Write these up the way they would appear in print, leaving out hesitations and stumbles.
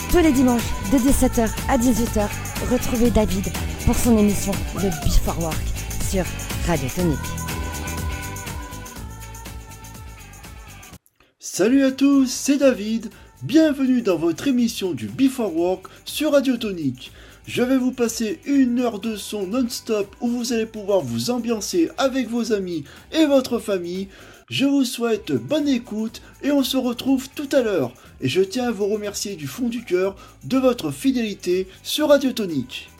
Tous les dimanches, de 17h à 18h, retrouvez David pour son émission The Before Work sur Radio Tonique. Salut à tous, c'est David. Bienvenue dans votre émission du Before Work sur Radio Tonique. Je vais vous passer 1 heure de son non-stop où vous allez pouvoir vous ambiancer avec vos amis et votre famille. Je vous souhaite bonne écoute et on se retrouve tout à l'heure. Et je tiens à vous remercier du fond du cœur de votre fidélité sur Radio Tonique.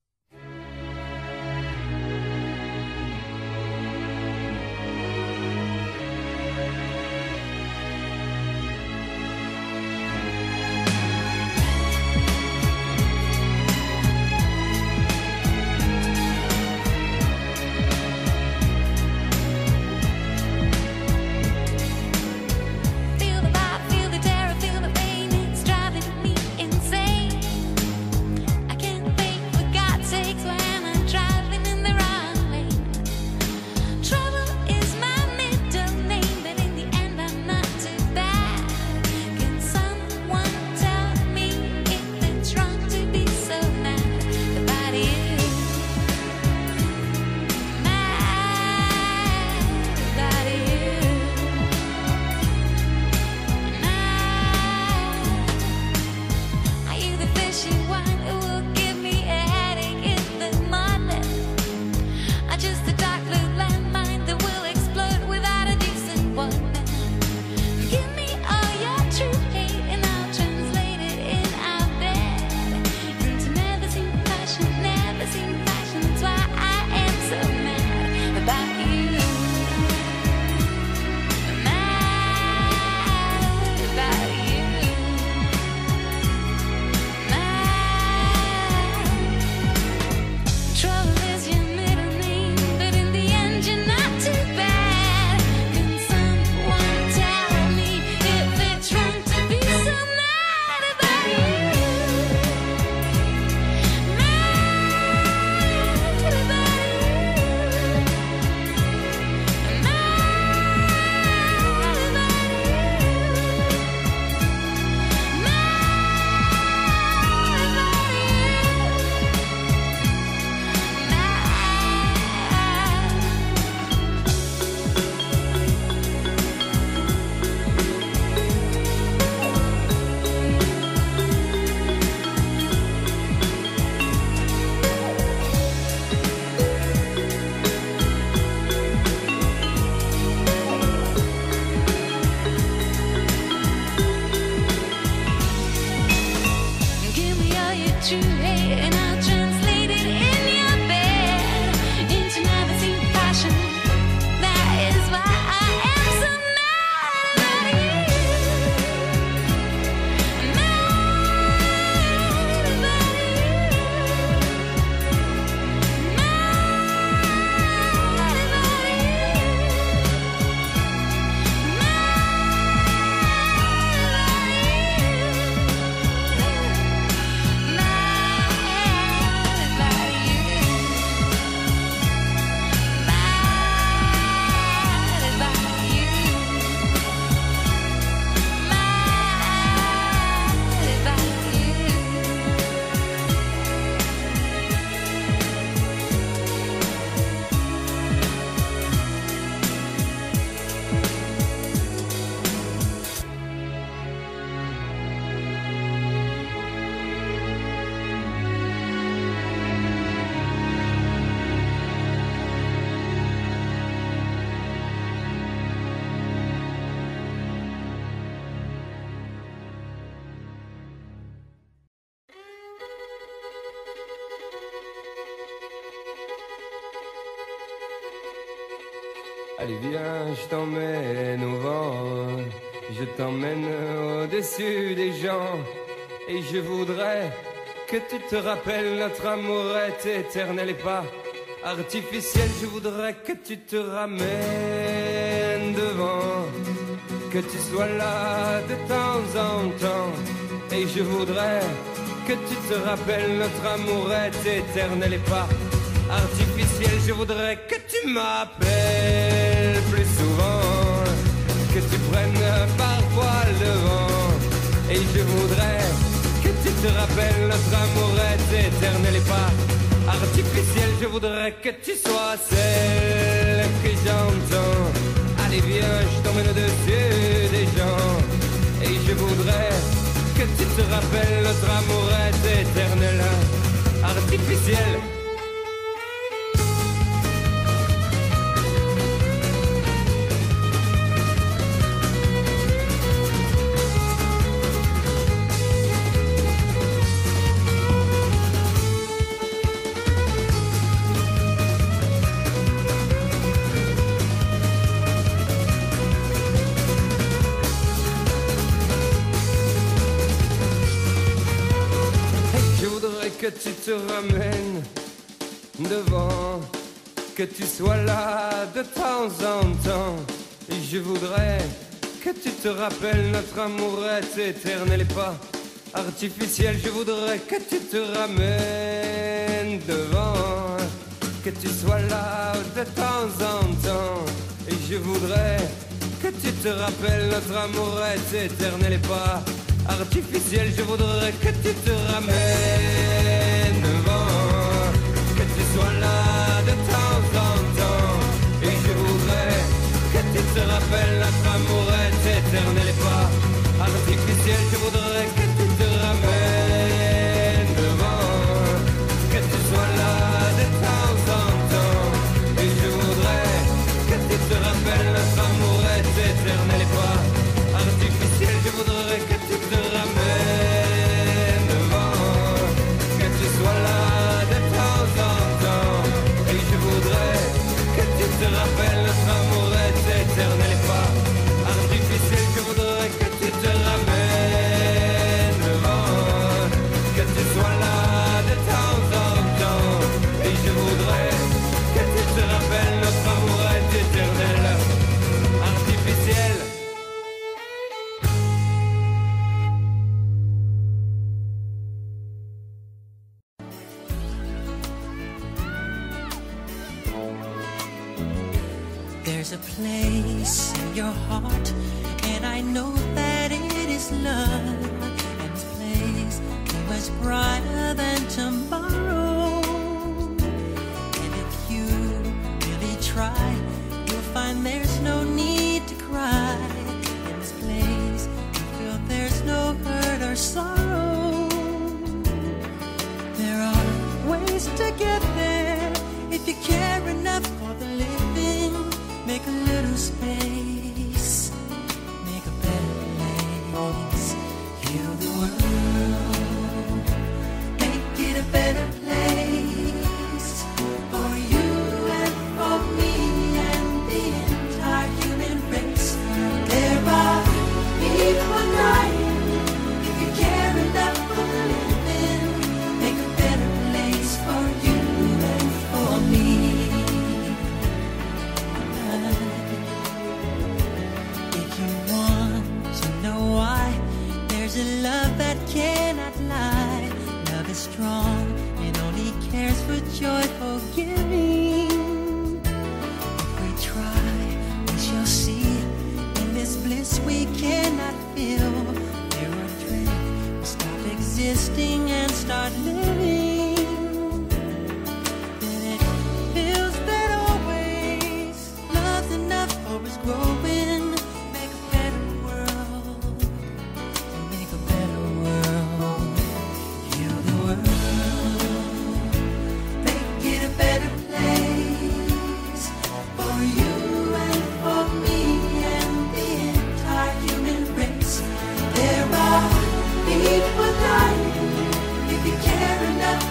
Allez viens, je t'emmène au vent, je t'emmène au-dessus des gens, et je voudrais que tu te rappelles, notre amour est éternel et pas artificiel. Je voudrais que tu te ramènes devant, que tu sois là de temps en temps, et je voudrais que tu te rappelles, notre amour est éternel et pas artificiel. Je voudrais que tu m'appelles plus souvent, que tu prennes parfois le vent, et je voudrais que tu te rappelles notre amour est éternel et pas artificiel. Je voudrais que tu sois celle que j'entends. Allez viens, je t'emmène au-dessus des gens. Et je voudrais que tu te rappelles notre amour est éternel, artificiel. Que tu te ramènes devant, que tu sois là de temps en temps. Et je voudrais que tu te rappelles notre amour est éternel et pas artificiel. Je voudrais que tu te ramènes devant, que tu sois là de temps en temps. Et je voudrais que tu te rappelles notre amour est éternel et pas artificiel. Je voudrais que tu te ramènes devant, que tu sois là de temps en temps. Et je voudrais que tu te rappelles notre amour est éternel et pas artificiel. Je voudrais que tu te ramènes devant, que tu sois là de temps en temps. Et je voudrais que tu te rappelles notre amour est éternel et pas artificiel. Je voudrais que tu te ramènes devant, que tu sois là de temps en temps. Et je voudrais que tu te rappelles notre amour est éternel et pas artificiel. Je voudrais que tu te ramènes devant, que tu sois là de temps en temps. Et je voudrais que tu te rappelles notre amour est éternel, artificiel. There's a place in your heart, and I know that it is love. And this place is much brighter than tomorrow. And if you really try, you'll find there's no need to cry. In this place, you feel there's no hurt or sorrow. There are ways to get there if you care enough for the living. Make a little space, make a better place. Heal the world, make it a better place for you and for me and the entire human race. There are people dying. If you care enough for the living, make a better place for you and for me. There's a love that cannot lie. Love is strong and only cares for joyful giving. If we try, we shall see. In this bliss we cannot feel. There are dreams will stop existing and start living. Then it feels that always love's enough for us growing. People dying. If you care enough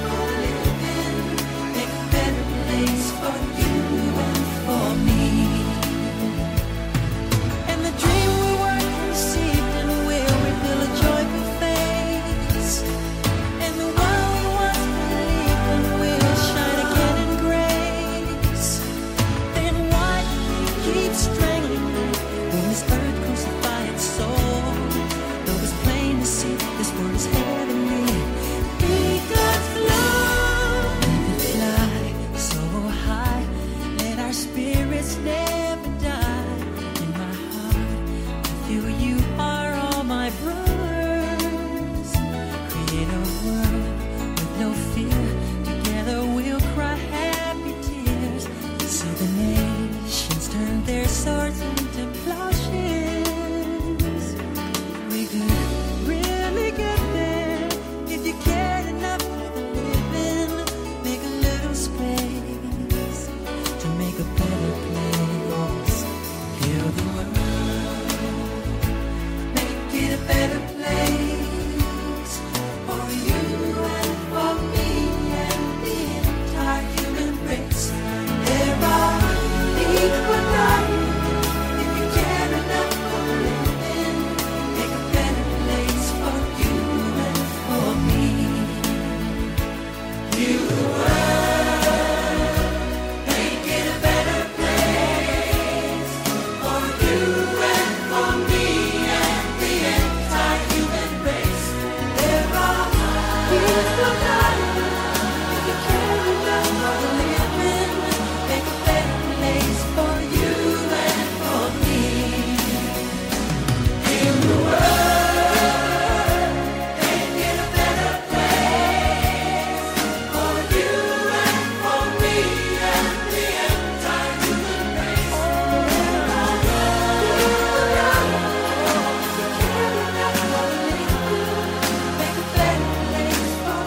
Make a better place for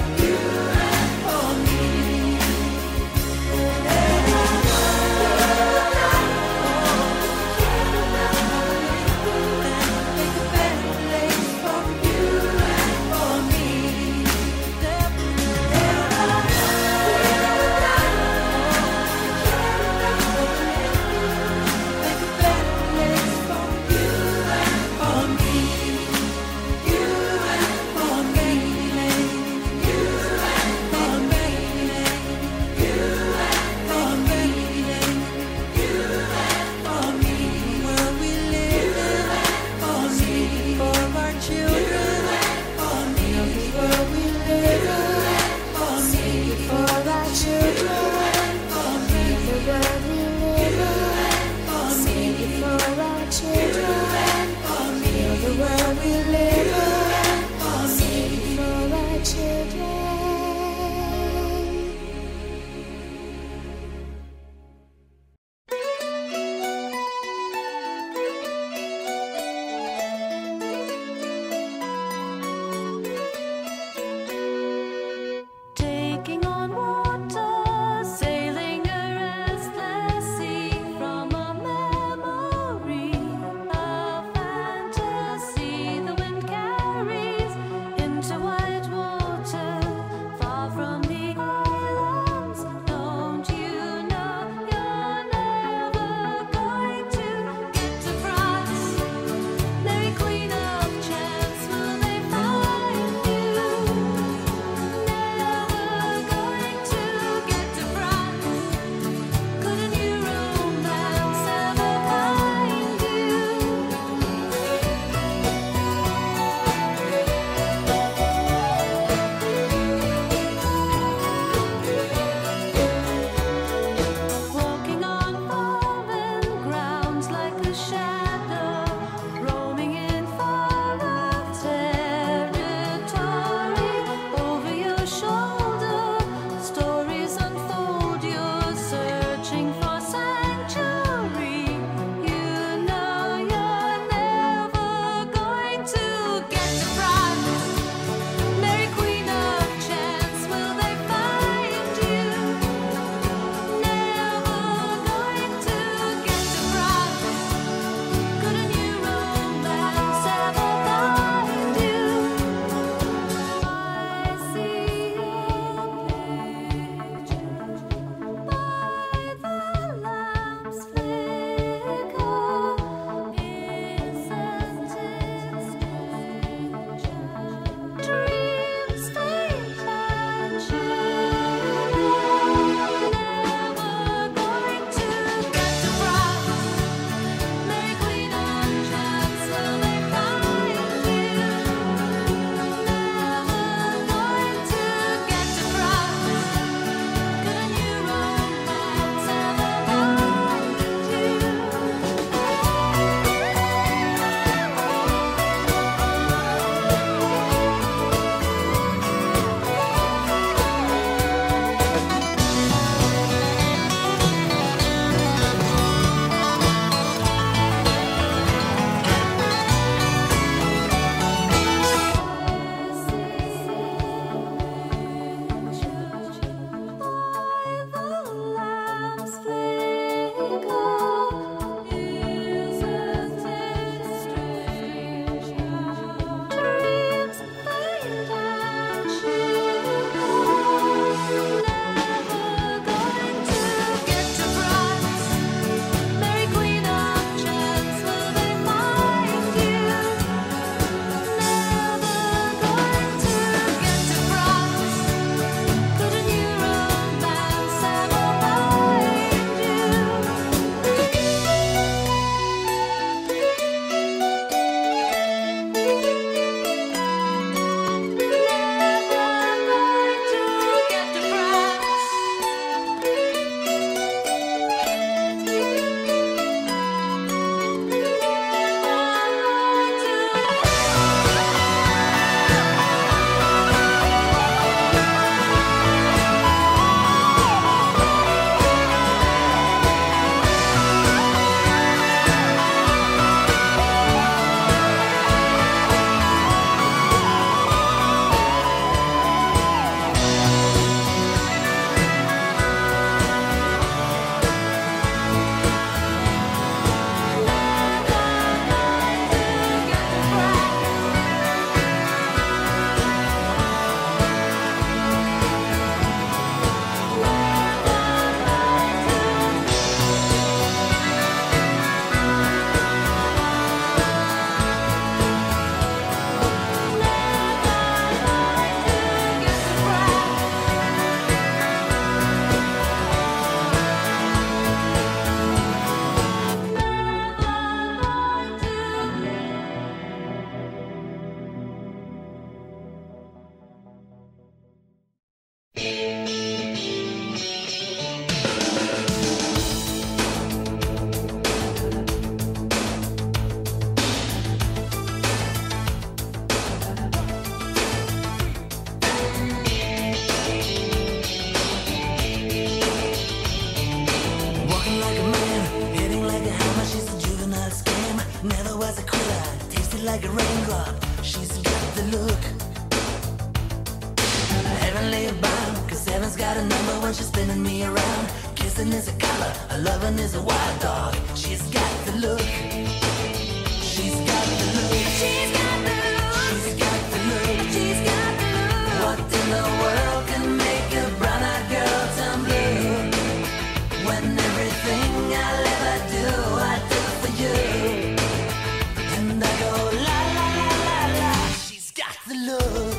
got a number when she's spinning me around. Kissing is a color, her loving is a wild dog. She's got the look. She's got the look. She's got the look. She's got the look. She's got the look. What in the world can make a brown-eyed girl turn blue? When everything I'll ever do, I do for you. And I go la la la la la. She's got the look.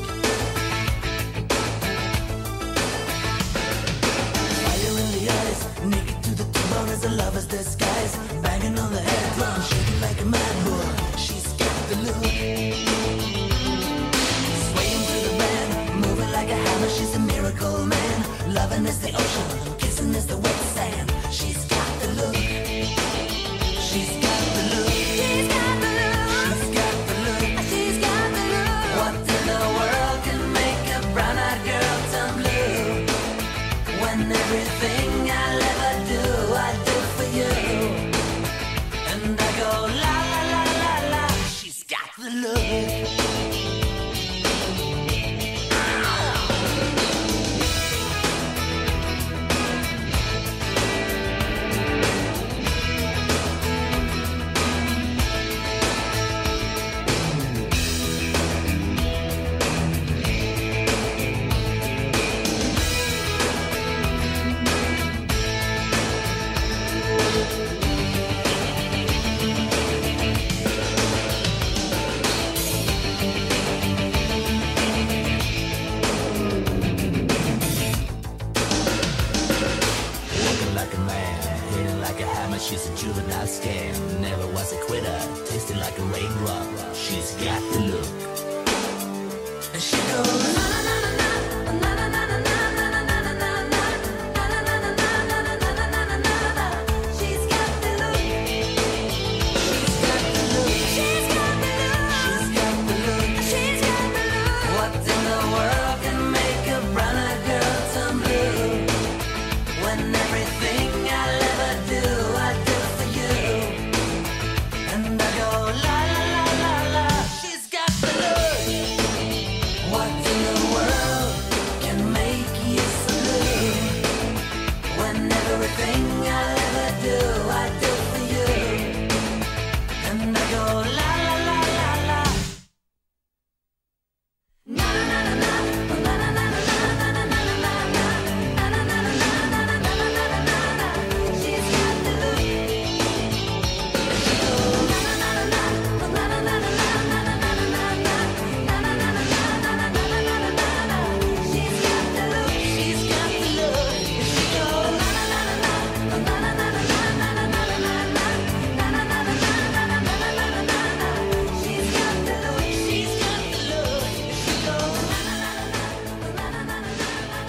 Fire in the eyes, naked to the bone as a lover's disguise. Banging on the head drum, shaking like a mad bull. She's got the look. Swaying through the band, moving like a hammer. She's a miracle man. Loving is the ocean, kissing is the wet sand. She's got the look. She's got the look. She's got the look. She's got the look. She's got the look. What in the world can make a brown-eyed girl turn blue? When everything I'll ever do, I do for you. And I go la la la la la. She's got the look. She's a juvenile scam, never was a quitter, tasting like a raindrop. She's got the look. And she goes na na na na na na na na na na na na na. She's got the look. She's got the look. She's got the look. She's got the look. She's got the look. What in the world can make a brown-eyed girl turn blue? When everything I'll ever do, I do for you. And I go la la la la la. She's got the look. What in the world can make you so blue? When everything I'll ever do, I do for you. And I go la la la la la. Na na na na na na na na na na na na na. She's got the look. She goes na na na na na na na na na na na na na. She's got the look. She's got the look. She goes na na na na na na na na na na na na na. She's got the look. She's got the look. She goes na na na na na na na na na.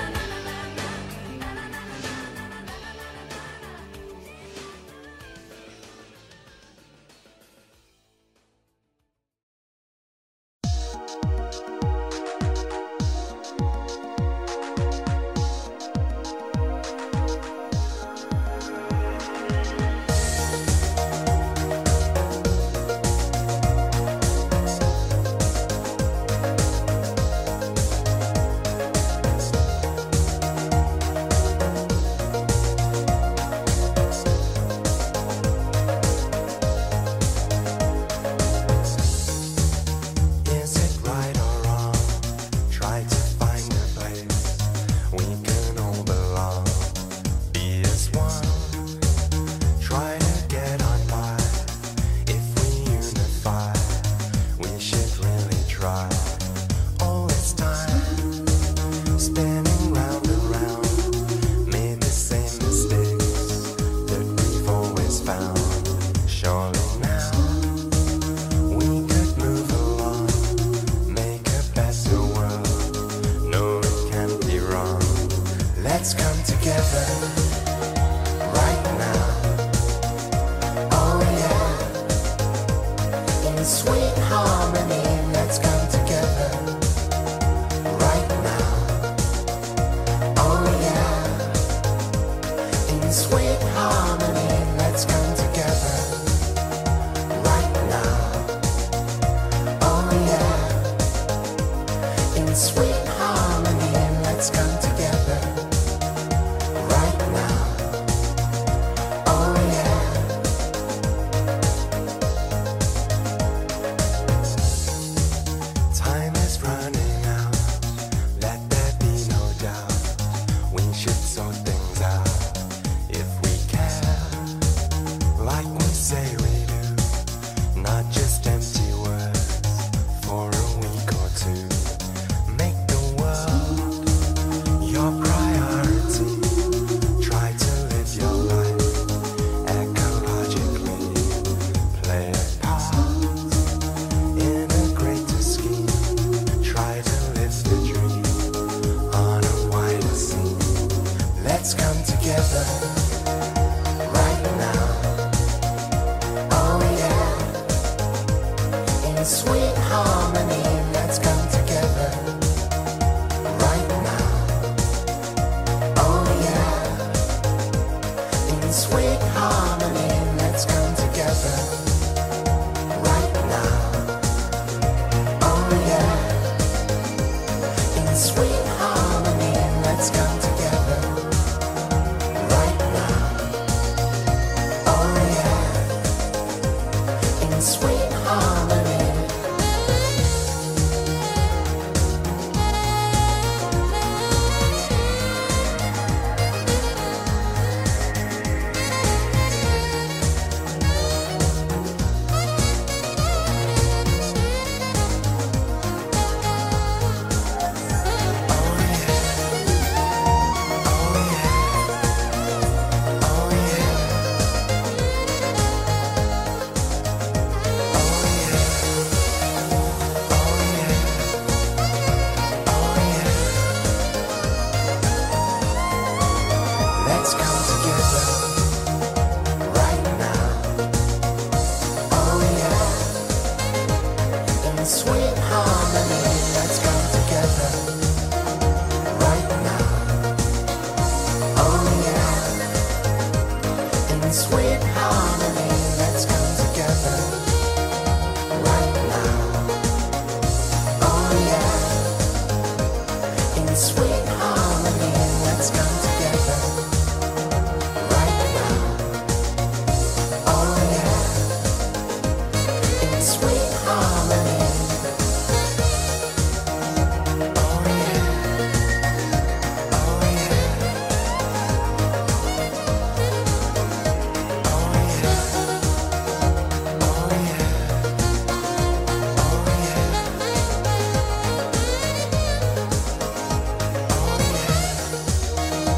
Is it right or wrong? Try to find a place we can all belong. Be as one. Try to get on by. If we unify, we should really try. All this time, spinning round and round, made the same mistakes that we've always found. Surely now we could move along, make a better world. No, it can't be wrong. Let's come together right now. Oh yeah, in sweet harmony. Let's come together right now. Oh yeah, in sweet harmony. Let's come together right now. Oh yeah, in sweet harmony. Let's come together sweet harmony, let's come together right now. Oh yeah, in sweet harmony. Let's come together right now. Oh yeah, in sweet harmony. Let's come together right now. Oh yeah, in sweet harmony. Let's come together right now. Oh yeah, in sweet harmony. Let's come together. Right now, oh yeah, in sweet harmony. Oh yeah, oh yeah, oh yeah, oh yeah, oh yeah.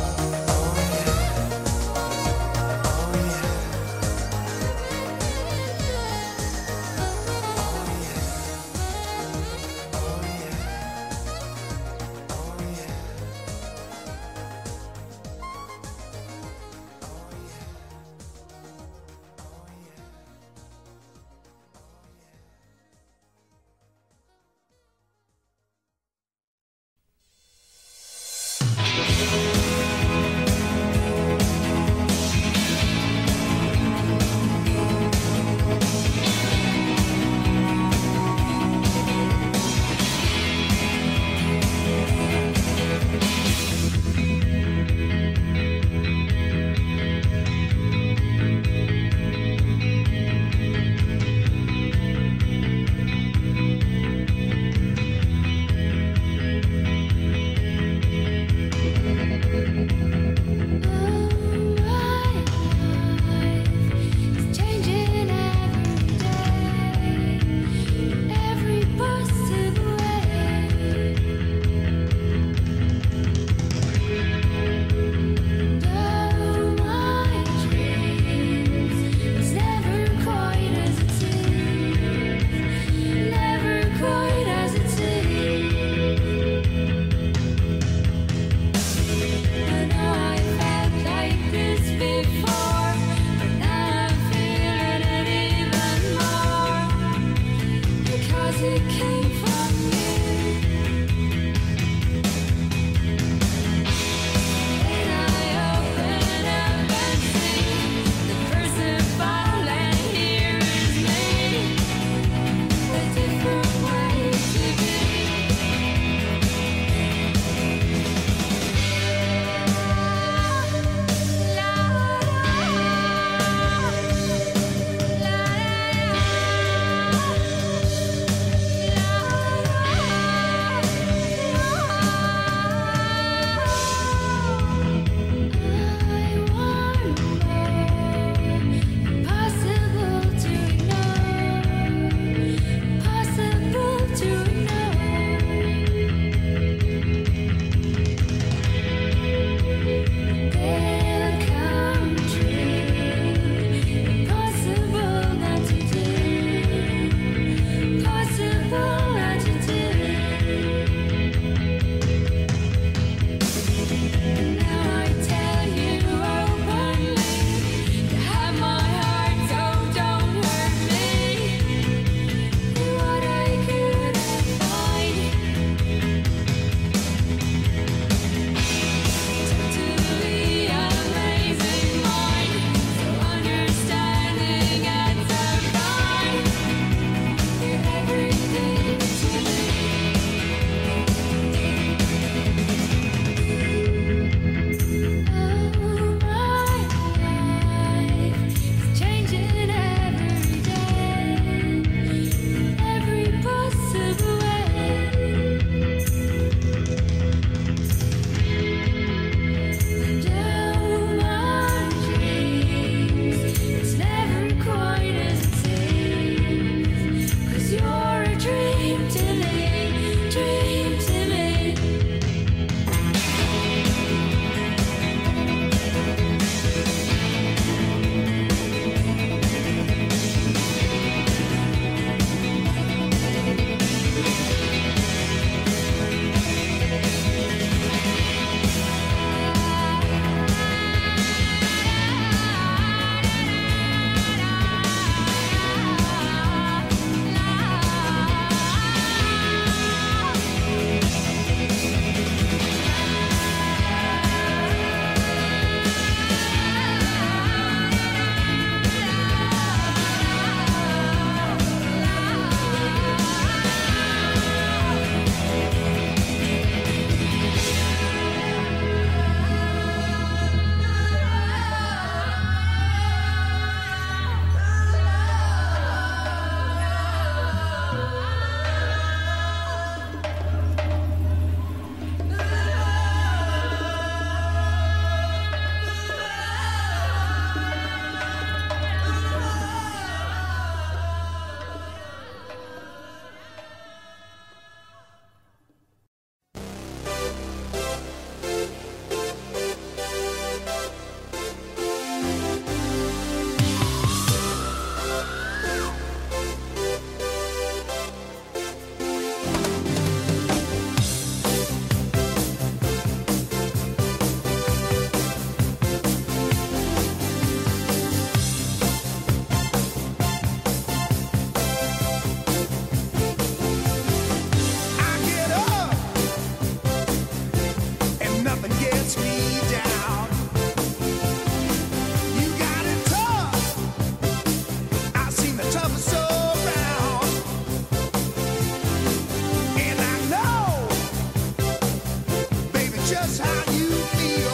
just how you feel.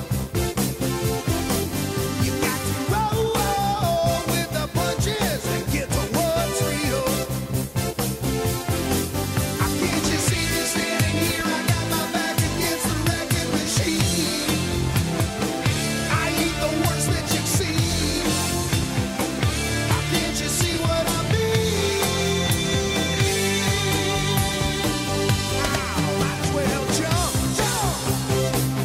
You got to roll with the punches and get to what's real. Can't you see me standing here? I got my back against the wrecking machine. I ain't the worst that you've seen. Can't you see what I mean? Might as well jump, jump.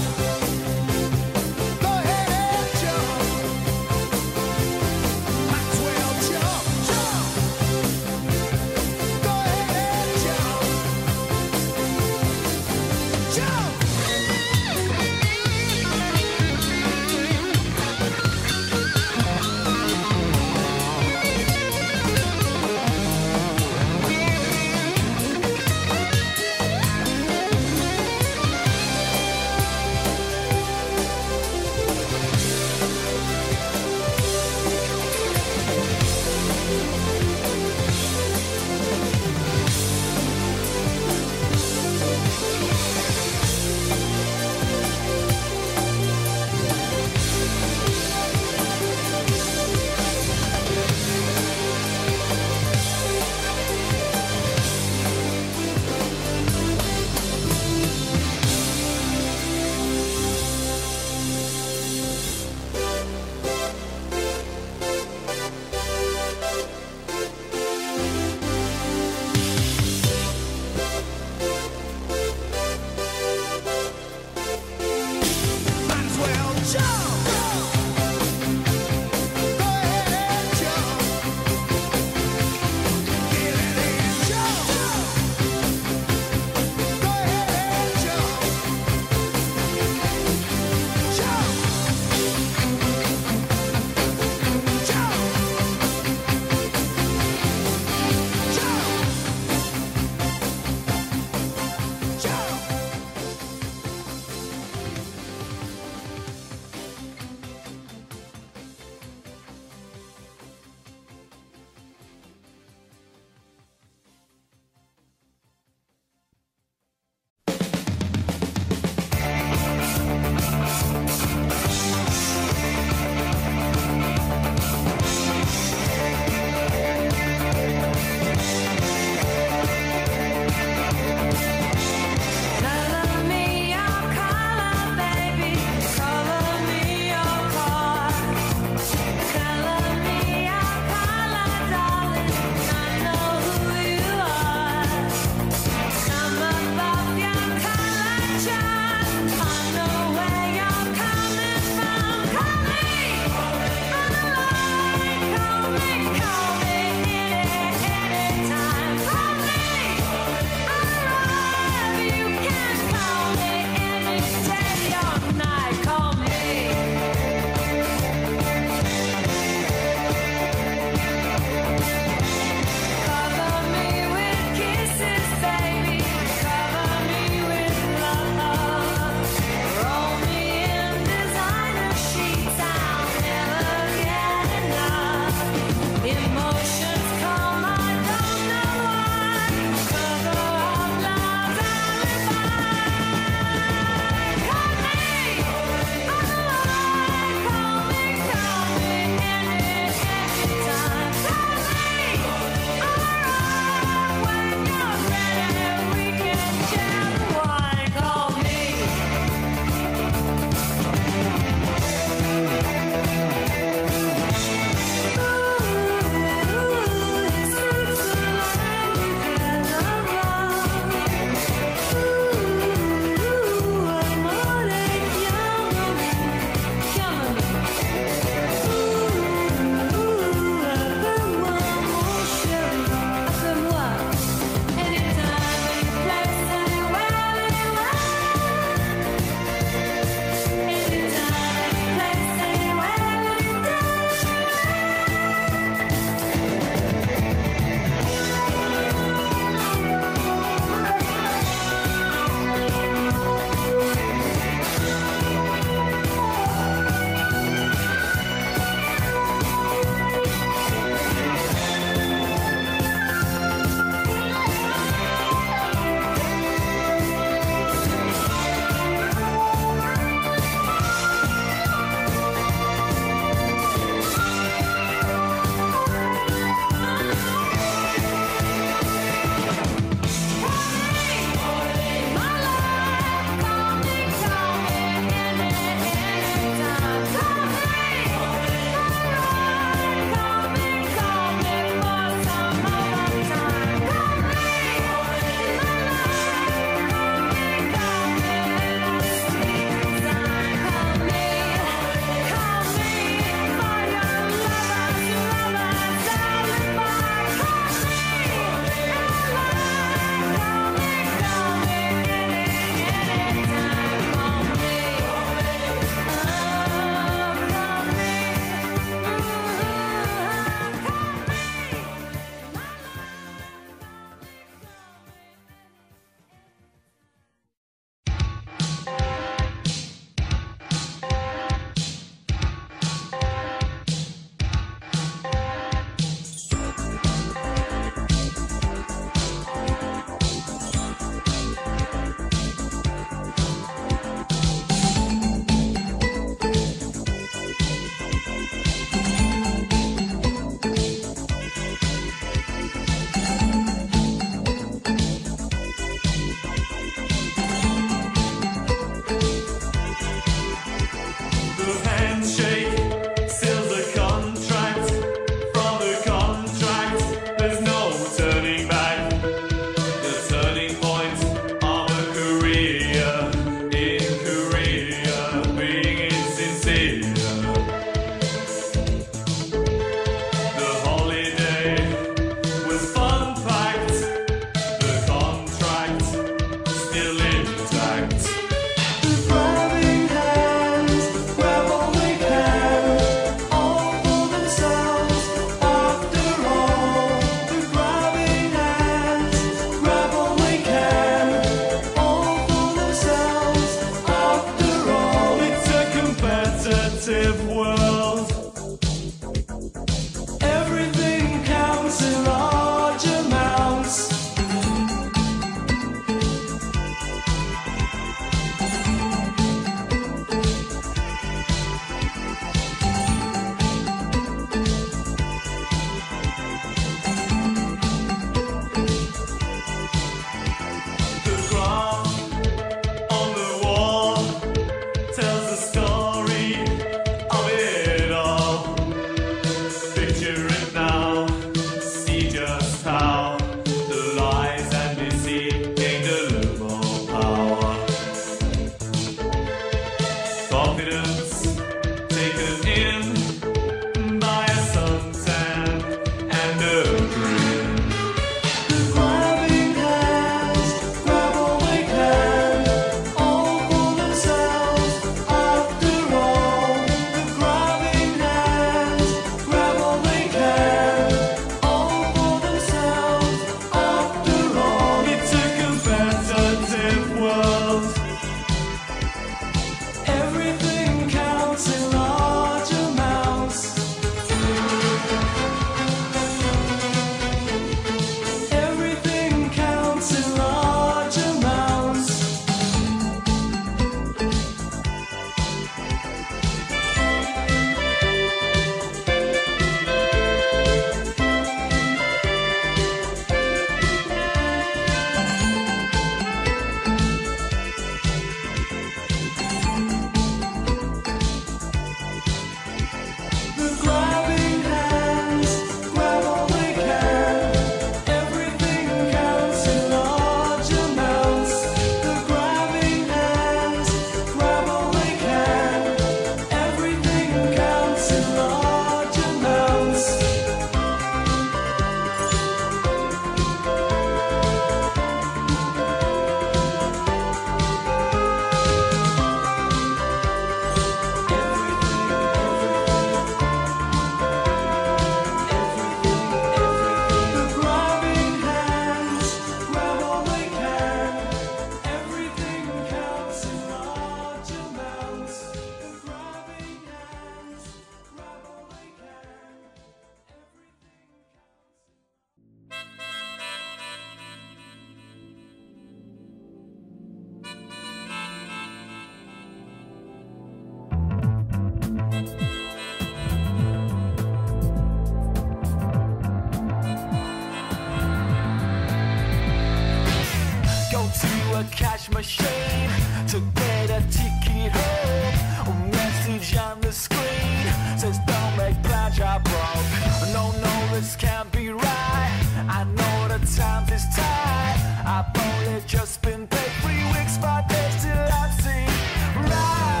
a cash machine to get a ticket home. A message on the screen says don't make plans, you're broke. No, no, this can't be right. I know the times is tight. I've only just been paid 3 weeks, 5 days till I'm seen right.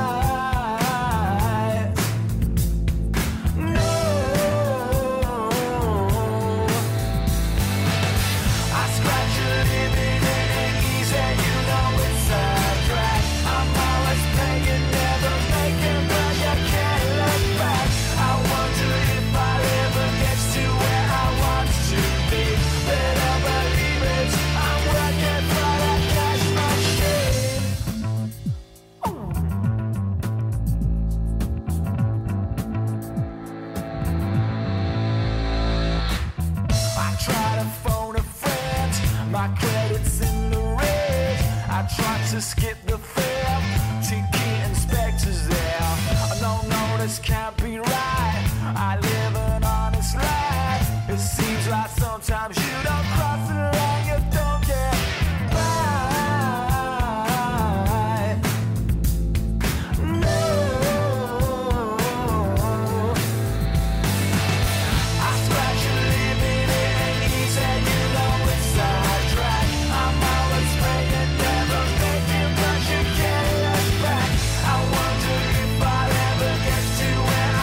No, I scratch a living in it easy, you know it's a drag. I'm always paying, never making, but you can't look back. I wonder if I ever get to where I want to be. Better believe it, I'm working for that cash machine. I try to phone a friend, my credit's in the red. I try to skip the fare, ticket inspector's there. No, this can't be right. I live an honest life. It seems like sometimes you don't cross the line, you don't get by. No, I scratch a living, it ain't easy, you know it's a drag. I'm always paying, never making, but you can't look back. I wonder if I'll ever get to where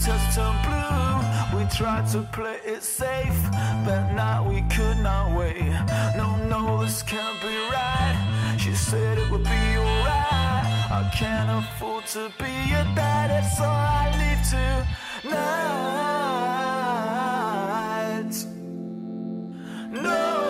just turned blue. We tried to play it safe, but now we could not wait. No, no, this can't be right. She said it would be alright. I can't afford to be your dad, so I leave tonight. No.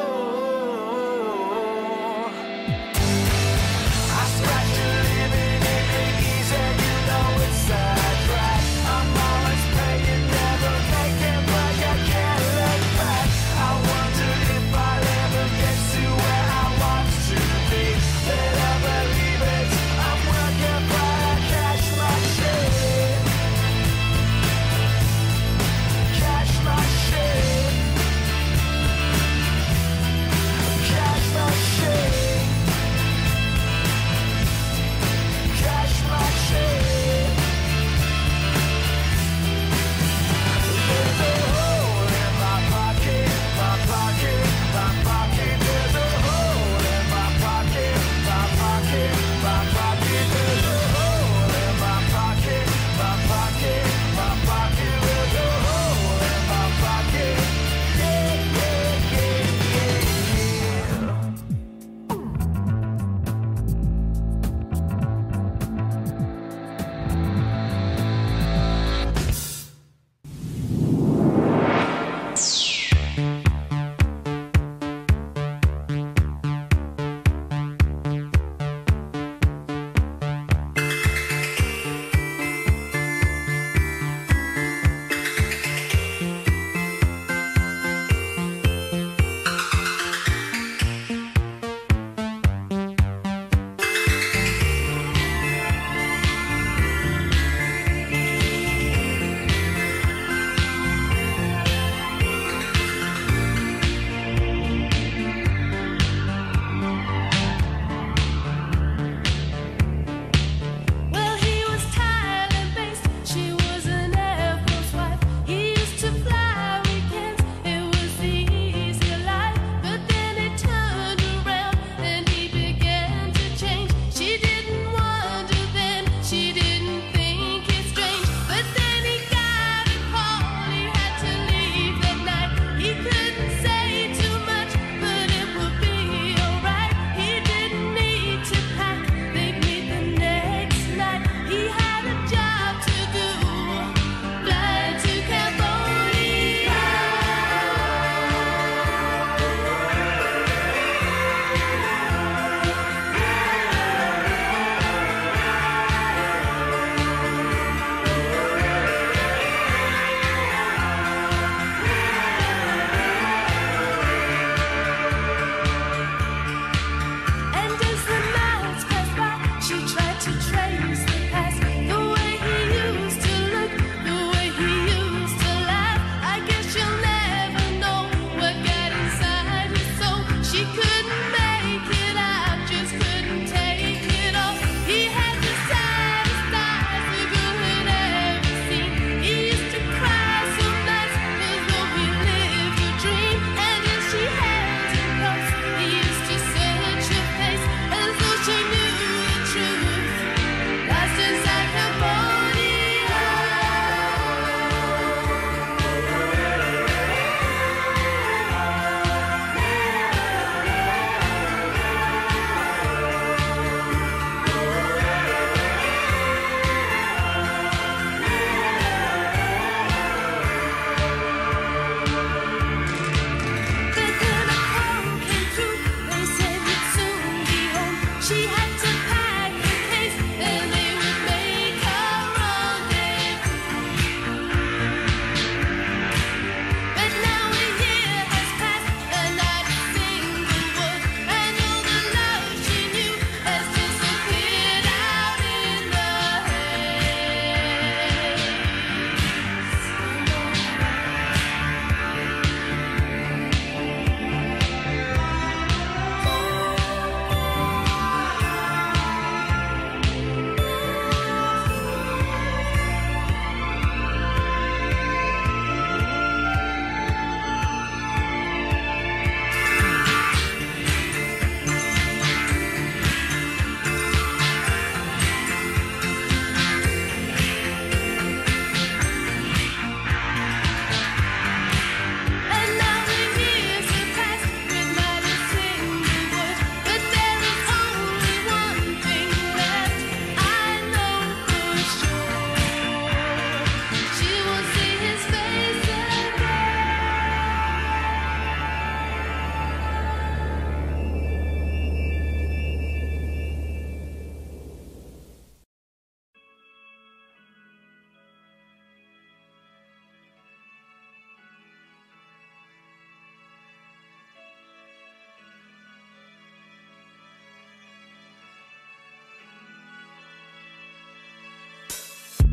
I scratched your living in the keys and you know it's sidetracked. I'm always paying, never making, but I can't look back. I wonder if I'll ever get to where I want to be. Better believe it, I'm working but I cash my shit.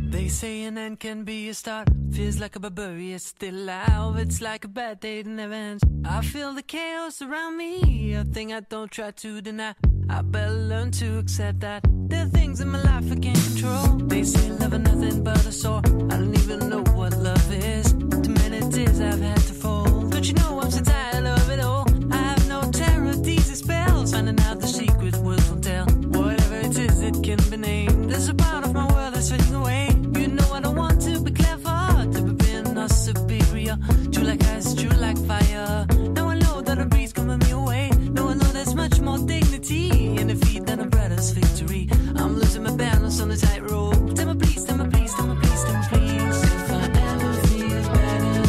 They say an end can be a start. Feels like a barbarian still alive. It's like a bad day that never ends. I feel the chaos around me, a thing I don't try to deny. I better learn to accept that there are things in my life I can't control. They say love is nothing but a sore. I don't even know what love is. Too many tears I've had to fold. Don't you know I'm so tired of it all? I have no terror, these are spells. Finding out the secret words won't tell. Whatever it is, it can be named. There's a part of my world that's fading away. You know I don't want to be clever, to be being or superior. True like ice, true like fire. Now I know that a breeze coming me away. Now I know there's much more dignity in defeat than a brother's victory. I'm losing my balance on the tightrope. Tell me please, tell me please, tell me please, tell me please. If I ever feel better,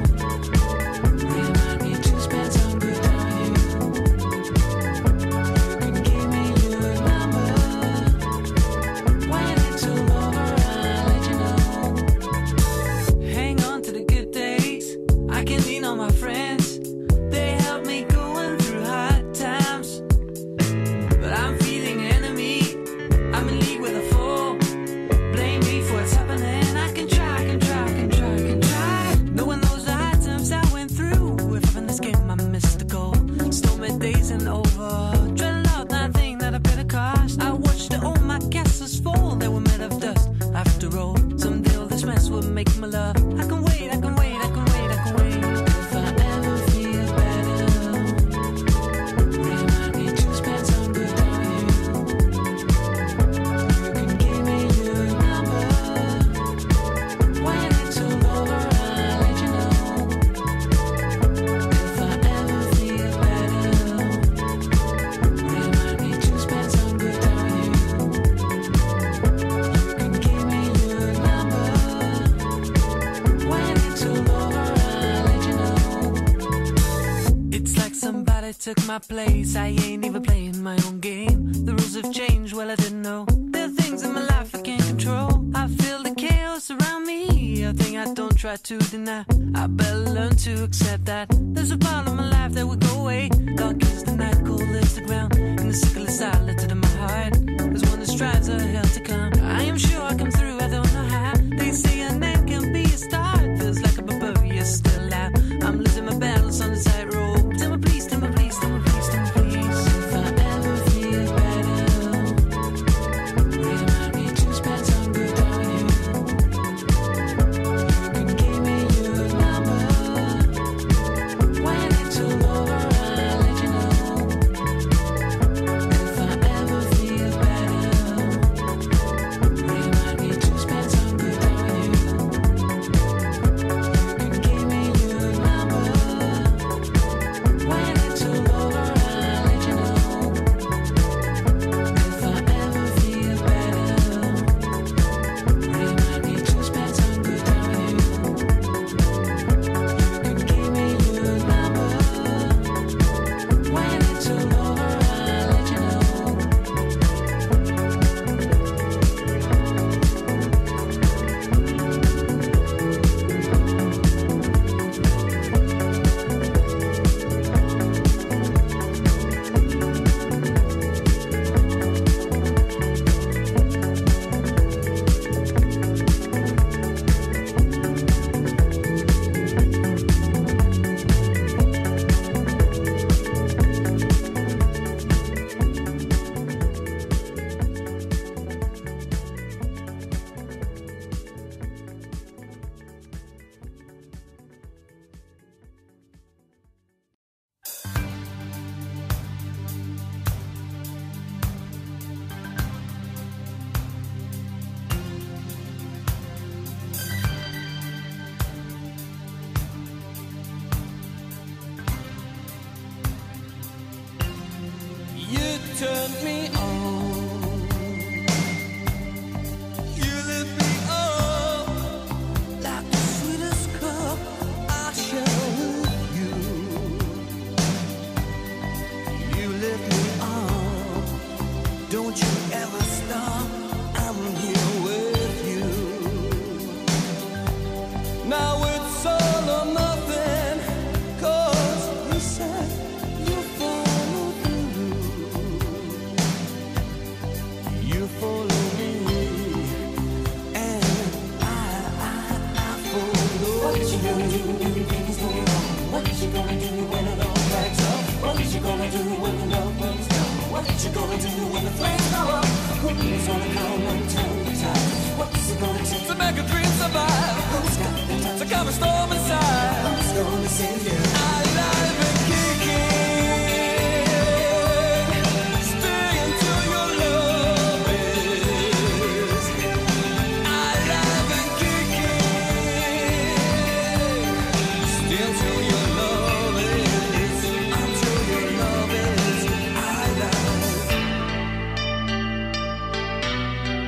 remind me to spend some good time with you. You can give me your number. When it's all over, I'll let you know. Hang on to the good days. I can lean on my friends. They help me going through hard times. But I'm feeling enemy. I'm in league with a fool. Blame me for what's happening. I can try, I can try, I can try, I can try. No one knows the hard times I went through. If I'm in this game, I missed the goal. Stormy days and over. Dreading out nothing that I paid a cost. I watched all my castles fall. They were made of dust. After all, someday all this mess will make my love. I can wait, I can wait, I can wait, I can wait. If I ever feel better, remind me to spend some good time with you. You can give me your number. When it's all over, I'll let you know. If I ever feel better, remind me to spend some good time with you. You can give me your number. When it's all over, I'll let you know. It's like somebody took my place. I ain't even playing my own game. The rules have changed, well I didn't know. There are things in my life I can't control. I feel the chaos around me, a thing I don't try to deny. I better learn to accept that there's a part of my life that will go away. Dark is the night, cold is the ground. And the sickle is silent in my heart. There's one that strives a hell to come. I am sure I come through, I don't know how. They say an end can be a start. Feels like a barbarian still alive. I'm losing my battles on the tightrope. Tell me please, tell me please, tell me please, tell me please. If I ever feel better, remind me to spend some good time with you. You can give me your number. When it's all over, I'll let you know. If I ever feel better, Who's gonna come and turn the tide? What's it gonna take To make a dream survive, Who's got the time? to calm a storm inside. Who's gonna save you? Alive and kicking, stay until your love is. Alive and kicking, stay until your love is. Until your love is alive.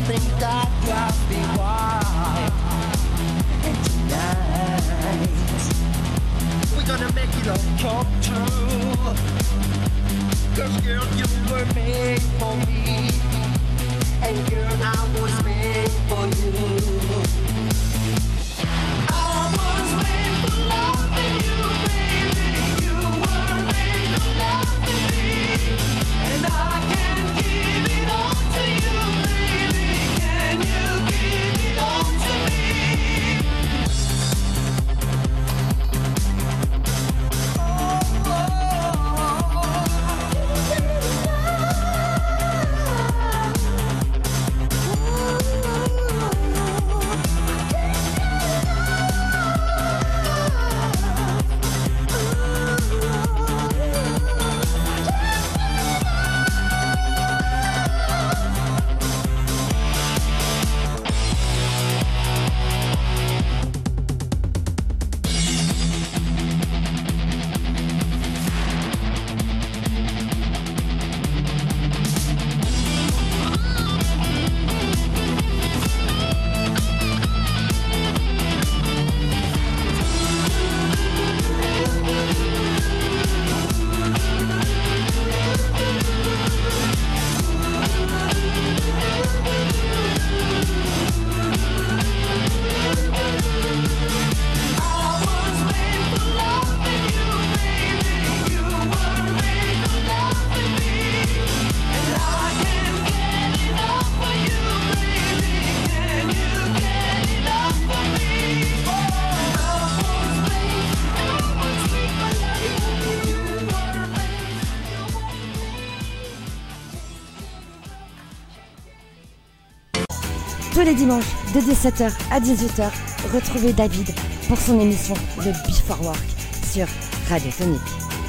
think I'd drive me wild. And tonight we're gonna make it all come true. 'Cause girl, you were made for me, and girl, I was made for you. I was made for loving you, baby. You were made for loving me, and I can give it all to you, baby. Can you give it all to me? Tous les dimanches de 17h à 18h, retrouvez David pour son émission The Before Work sur Radio Tonic.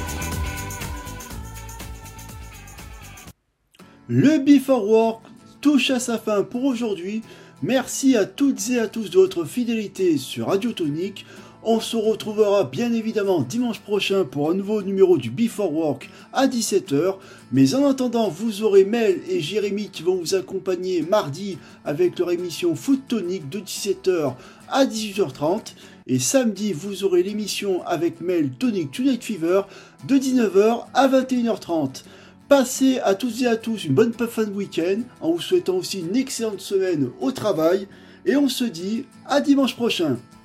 Le Before Work touche à sa fin pour aujourd'hui. Merci à toutes et à tous de votre fidélité sur Radio Tonic. On se retrouvera bien évidemment dimanche prochain pour un nouveau numéro du Before Work à 17h. Mais en attendant, vous aurez Mel et Jérémy qui vont vous accompagner mardi avec leur émission Foot Tonic de 17h à 18h30. Et samedi, vous aurez l'émission avec Mel Tonic Tonight Fever de 19h à 21h30. Passez à toutes et à tous une bonne fin de week-end en vous souhaitant aussi une excellente semaine au travail. Et on se dit à dimanche prochain.